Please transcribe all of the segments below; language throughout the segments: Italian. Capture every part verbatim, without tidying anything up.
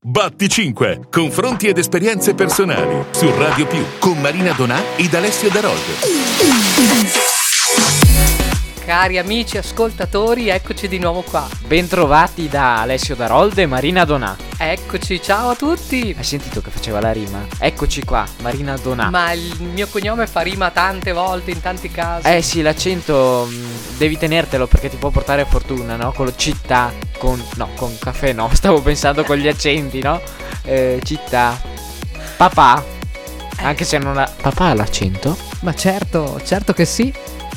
Batti cinque. Confronti ed esperienze personali su Radio Più con Marina Donà ed Alessio Daroldo. Cari amici ascoltatori, eccoci di nuovo qua. Bentrovati da Alessio Daroldo e Marina Donà. Eccoci, ciao a tutti. Hai sentito che faceva la rima? Eccoci qua, Marina Donà. Ma il mio cognome fa rima tante volte, in tanti casi. Eh sì, l'accento mh, devi tenertelo perché ti può portare fortuna, no? Con lo città, con... no, con caffè no, stavo pensando con gli accenti, no? Eh, città. Papà. Anche se non ha... Papà ha l'accento? Ma certo, certo che sì.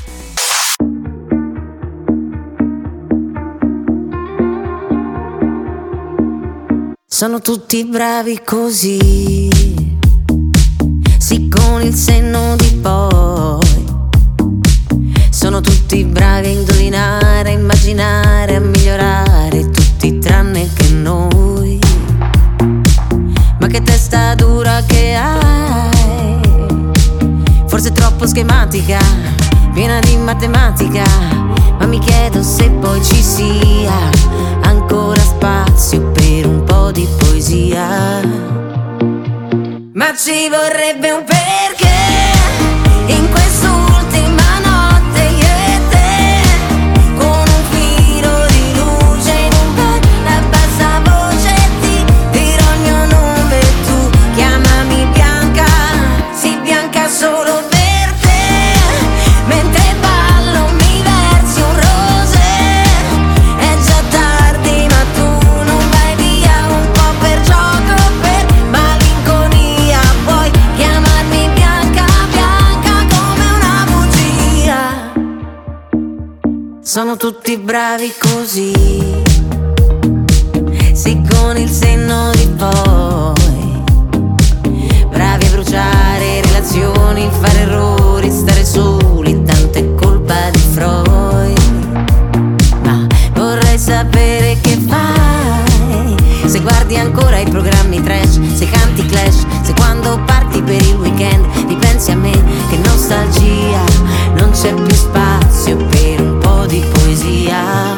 Sono tutti bravi così, sì, con il senno di poi. Sono tutti bravi a indovinare, a immaginare, a migliorare, tutti tranne che noi. Ma che testa dura che hai, forse troppo schematica, piena di matematica. Ma mi chiedo se poi ci sia ancora spazio per un po' di poesia. Ma ci vorrebbe un perché in quest'ultima notte io e te, con un filo di luce in un bar, a bassa voce ti dirò il mio nome e tu chiamami Bianca, sì Bianca solo per te, mentre ballo mi versi un rosé. È già tardi ma tu non vai via, un po' per gioco, per malinconia, puoi chiamarmi Bianca, Bianca come una bugia. Sono tutti bravi così, sì, con il senno di poi, bravi a bruciare relazioni, fare errori, stare soli, tanto è colpa di Freud. Ma vorrei sapere che fai, se guardi ancora i programmi trash, se canti Clash, se quando parti per il weekend ripensi a me. Che nostalgia, non c'è più spazio per un po' di poesia.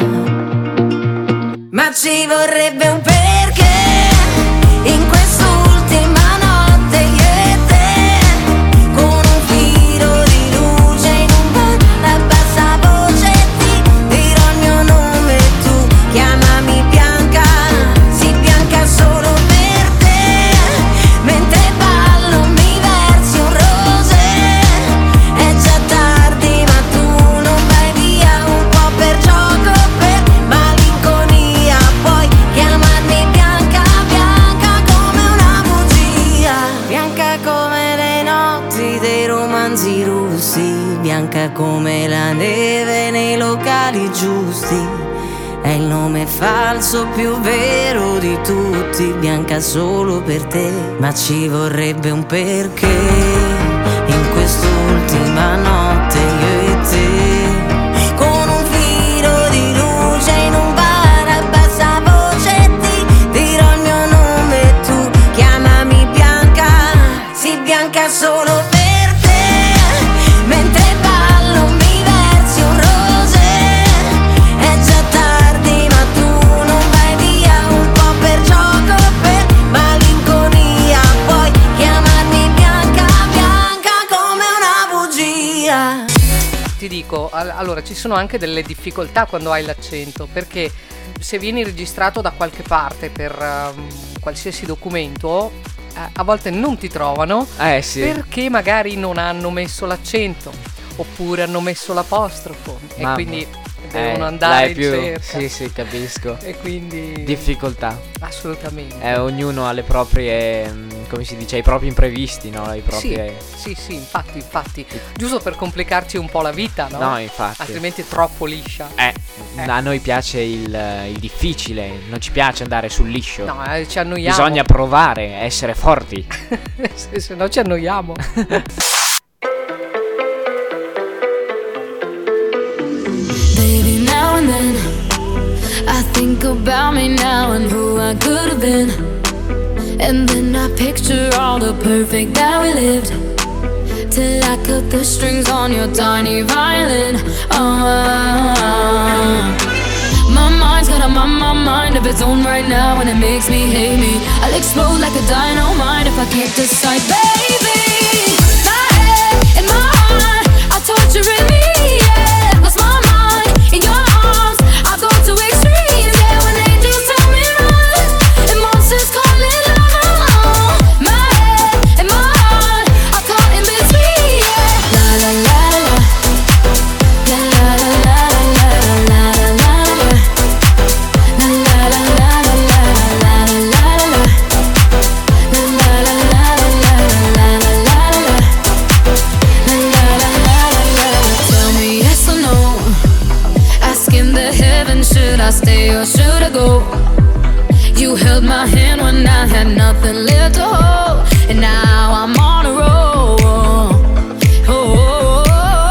Ma ci vorrebbe un perché in quest'ultima notte io e te, con un filo di luce in un bar, a bassa voce ti dirò il mio nome e tu chiamami Bianca, sì Bianca solo per te, mentre ballo mi versi un rosé. È già tardi ma tu non vai via, un po' per gioco, per malinconia, puoi chiamarmi Bianca, Bianca come una bugia. Bianca come le notti dei romanzi russi, bianca come la neve nei locali giusti. È il nome falso più vero di tutti, Bianca solo per te. Ma ci vorrebbe un perché in quest'ultima notte io e te, con un filo di luce in un bar, a bassa voce ti dirò il mio nome e tu chiamami Bianca, sì Bianca solo per te, mentre ballo mi versi un rosé. È già tardi ma tu non vai via, un po' per gioco, per malinconia, puoi chiamarmi Bianca, Bianca come una bugia. Ti dico, al- allora ci sono anche delle difficoltà quando hai l'accento, perché se vieni registrato da qualche parte per um, qualsiasi documento, eh, a volte non ti trovano, Eh sì. perché magari non hanno messo l'accento oppure hanno messo l'apostrofo e Mamma. quindi Eh, devono andare là è in più... cerca. Sì, sì, capisco. E quindi Difficoltà. assolutamente. Eh, ognuno ha le proprie, mh, come si dice, i propri imprevisti, no? I proprie... Sì, sì, sì, infatti, infatti, giusto per complicarci un po' la vita, no? No, infatti. Altrimenti è troppo liscia. Eh, Eh. a noi piace il, il difficile, non ci piace andare sul liscio. No, eh, ci annoiamo. Bisogna provare, essere forti. se, se no ci annoiamo. Baby, now and then I think about me now and who I could have been. And then I picture all the perfect that we lived, till I cut the strings on your tiny violin. Oh, my mind's got a my, my mind of its own right now, and it makes me hate me. I explode like a dynamite if I can't decide, baby. My head and my heart are torturing me, yeah. Lost my mind in your arms, I go to extremes, yeah. When angels tell me run and monsters calling love. My head and my heart are caught in between, yeah. La la la la, la la la la la la la la, la la la la la la la la la. Should I stay or should I go? You held my hand when I had nothing left to hold, and now I'm on a roll. Oh, oh, oh,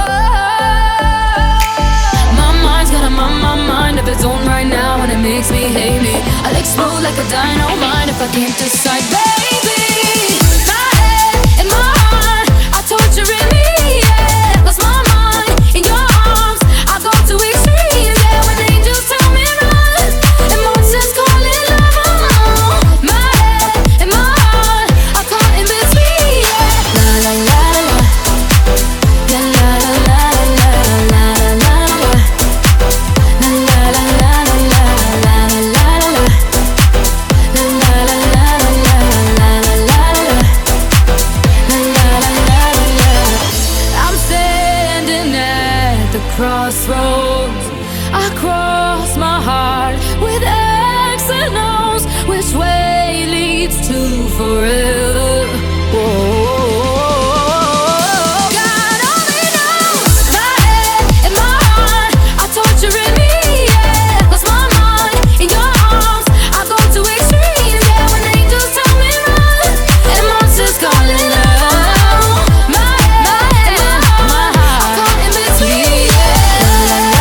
oh. My mind's got a mind, my mind of its own right now, and it makes me hate me. I'll explode like a dynamite if I can't decide, baby. My head and my heart are torturing me, yeah. Lost my mind in your arms, I go to extremes, yeah. When angels tell me run and monsters calling love. My head and my heart are caught in between, yeah. La la la la, la la la la la la la la, la la la la la la la la la, la la la la la la. I'm standing at the crossroads. I cross my heart with X and O's. Which way leads to forever? Whoa. God only knows. My head and my heart are torturing me, yeah. Lost my mind in your arms, I go to extremes, yeah. When angels tell me run and monsters calling love. My head and my heart are caught in between, yeah.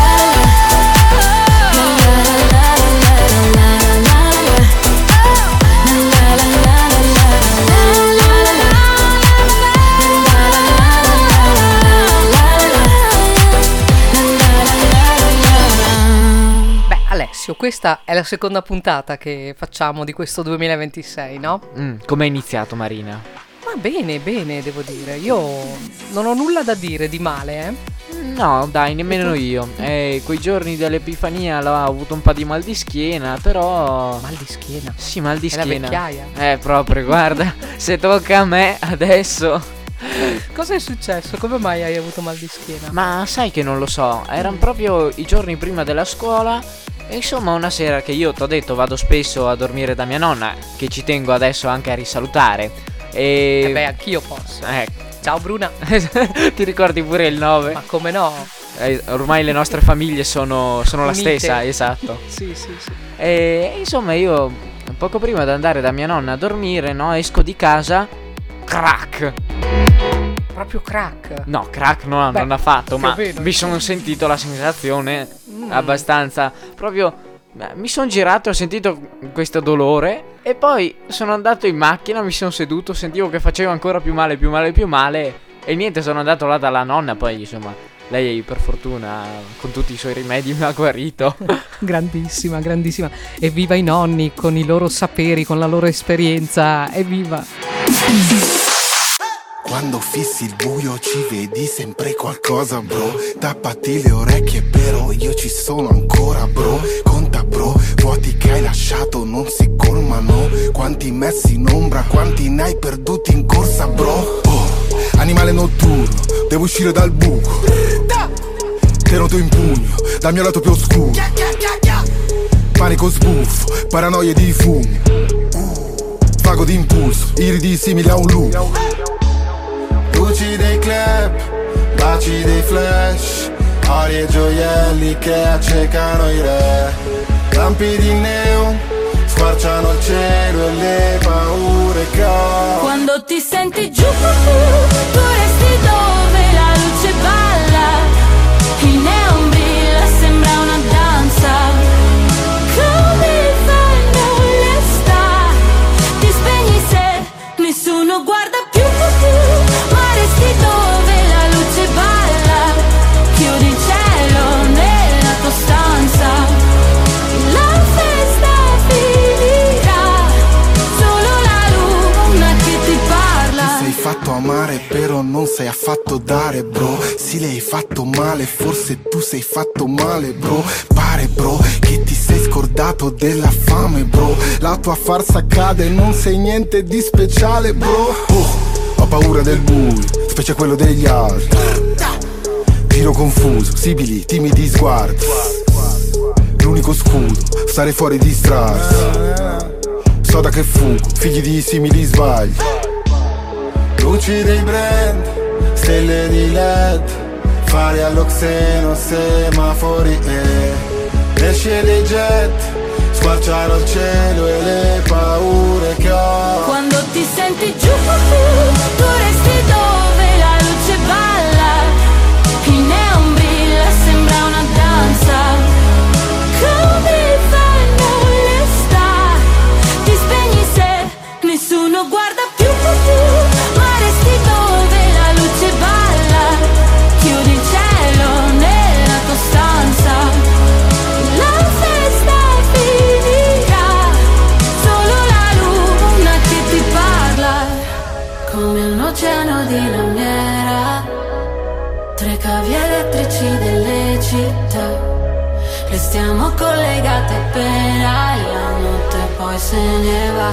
Beh, Alessio, questa è la seconda puntata che facciamo di questo duemilaventisei, no? Mm, come è iniziato, Marina? Ma bene, bene, devo dire. Io non ho nulla da dire di male, eh. No, dai, nemmeno io. Eh, quei giorni dell'Epifania l'ho avuto un po' di mal di schiena, però... Mal di schiena. Sì, mal di È la schiena. vecchiaia. Eh, proprio, guarda, se tocca a me adesso... Cosa è successo? Come mai hai avuto mal di schiena? Ma sai che non lo so, erano proprio i giorni prima della scuola. E insomma, una sera che io t'ho detto vado spesso a dormire da mia nonna, che ci tengo adesso anche a risalutare. E... Eh beh, anch'io posso. Ecco. Ciao Bruna. Ti ricordi pure il nove? Ma come no? Eh, ormai le nostre famiglie sono, sono la Unite. stessa, esatto. Sì, sì, sì. E insomma io poco prima di andare da mia nonna a dormire, no, esco di casa, crack. Proprio crack. No, crack no, Beh, non ha fatto, più o ma meno. mi sono sentito la sensazione Mm. abbastanza proprio. Mi sono girato, ho sentito questo dolore e poi sono andato in macchina, mi sono seduto, sentivo che faceva ancora più male, più male, più male e niente, sono andato là dalla nonna, poi insomma lei per fortuna con tutti i suoi rimedi mi ha guarito. Grandissima, grandissima. Evviva i nonni con i loro saperi, con la loro esperienza. Evviva. Quando fissi il buio ci vedi sempre qualcosa, bro. Tappati le orecchie, però io ci sono ancora, bro. Conta, bro, vuoti che hai lasciato non si colmano. Quanti messi in ombra, quanti ne hai perduti in corsa, bro. Oh, animale notturno, devo uscire dal buco. Te noto in pugno, dal mio lato più oscuro. Panico sbuffo, paranoie di fumo. Vago di impulso, iridi simili a un lupo. Luci dei club, baci dei flash, ori e gioielli che accecano i re. Lampi di neon, squarciano il cielo e le paure che ho. Quando ti senti giù, tu resti dove la luce balla. Il neon brilla, sembra una danza. Come fanno le star? Ti spegni se nessuno guarda più. Ma resti dove la luce balla. Chiudi il cielo nella tua stanza. La festa finirà, solo la fare però non sai affatto dare, bro. Sì, le hai fatto male, forse tu sei fatto male, bro. Pare, bro, che ti sei scordato della fame, bro. La tua farsa cade, non sei niente di speciale, bro. Oh, ho paura del buio, specie quello degli altri. Giro confuso, sibili, timidi sguardi. L'unico scudo, stare fuori di distrarsi. So da che fugo, figli di simili sbagli. Luci dei brand, stelle di led, fari all'oxeno, semafori e esce dei jet, squarciano il cielo e le paure che ho. Quando ti senti giù, tu resti dove la luce balla, il neon brilla, sembra una danza. Come fanno le star, ti spegni se nessuno guarda più, ma resti dove la luce balla, chiudi il cielo nella tua stanza. La festa finirà, solo la luna che ti parla, come un oceano di lamiera, tre cavi elettrici delle città. Restiamo collegate appena la notte poi se ne va.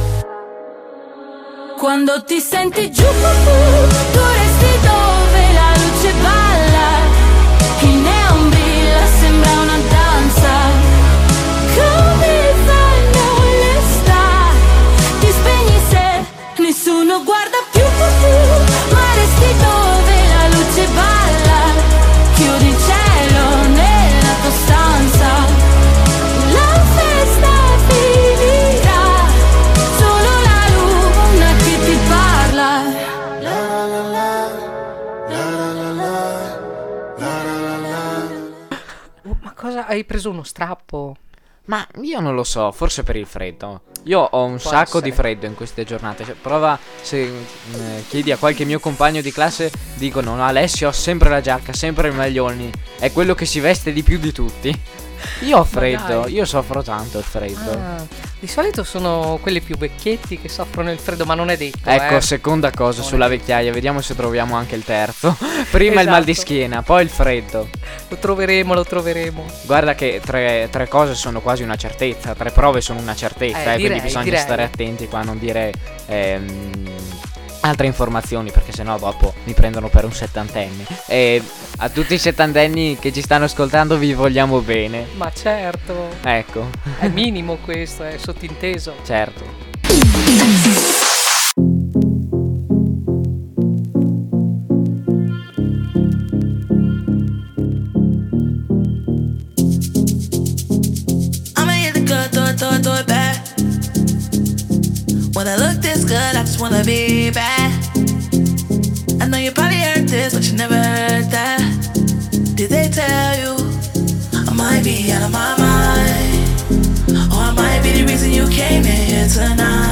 Quando ti senti giù, tu resti dove la luce balla, il neon brilla, sembra una danza. Come fanno le star, ti spegni se nessuno guarda più, ma resti dove la luce balla, chiudi il cielo nella tua stanza. La festa finirà, solo la luna che ti parla. La la la, la la la, la la la. Oh, ma cosa, hai preso uno strappo? Ma io non lo so, forse per il freddo. Io ho un Può sacco essere. di freddo in queste giornate. Cioè, prova, se eh, chiedi a qualche mio compagno di classe, dicono: no, Alessio ha sempre la giacca, sempre i maglioni, è quello che si veste di più di tutti. Io ho freddo, dai. io soffro tanto il freddo. Ah, di solito sono quelli più vecchietti che soffrono il freddo, ma non è detto. Ecco, eh. seconda cosa Non sulla è- vecchiaia, vediamo se troviamo anche il terzo. Prima il Esatto. mal di schiena, poi il freddo. Lo troveremo, lo troveremo. Guarda che tre, tre cose sono quasi una certezza, tre prove sono una certezza, Eh, eh, quindi direi, bisogna direi. stare attenti qua a non dire ehm, altre informazioni, perché sennò dopo mi prendono per un settantenne. E a tutti i settantenni che ci stanno ascoltando vi vogliamo bene. Ma certo, Ecco, è minimo questo, è sottinteso. certo. I'ma hit the club, throw it, throw it, throw it back. When I look this good, I just wanna be bad. I know you probably heard this, but you never heard that. Did they tell you I might be out of my mind? Or I might be the reason you came in here tonight.